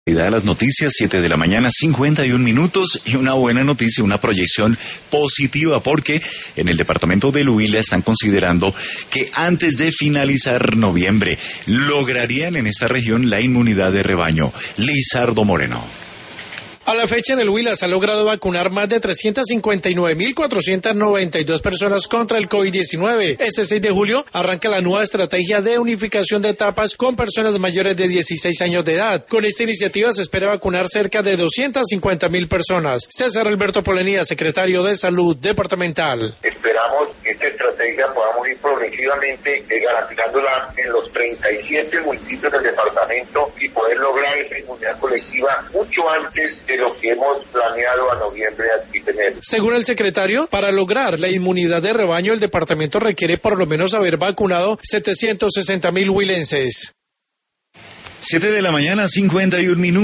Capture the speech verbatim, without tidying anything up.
De las noticias, siete de la mañana, cincuenta y un minutos, y una buena noticia, una proyección positiva, porque en el departamento del Huila están considerando que antes de finalizar noviembre lograrían en esta región la inmunidad de rebaño. Lizardo Moreno. A la fecha, en el Huila se ha logrado vacunar más de trescientas cincuenta y nueve mil cuatrocientas noventa y dos personas contra el COVID diecinueve. Este seis de julio arranca la nueva estrategia de unificación de etapas con personas mayores de dieciséis años de edad. Con esta iniciativa se espera vacunar cerca de doscientas cincuenta mil personas. César Alberto Polenía, secretario de Salud Departamental. Esperamos que esta estrategia podamos ir progresivamente eh, garantizándola en los treinta y siete municipios del departamento y poder lograr esa inmunidad colectiva mucho antes de lo que hemos planeado a noviembre aquí tener. Según el secretario, para lograr la inmunidad de rebaño, el departamento requiere por lo menos haber vacunado setecientos sesenta mil huilenses. siete de la mañana, cincuenta y un minutos.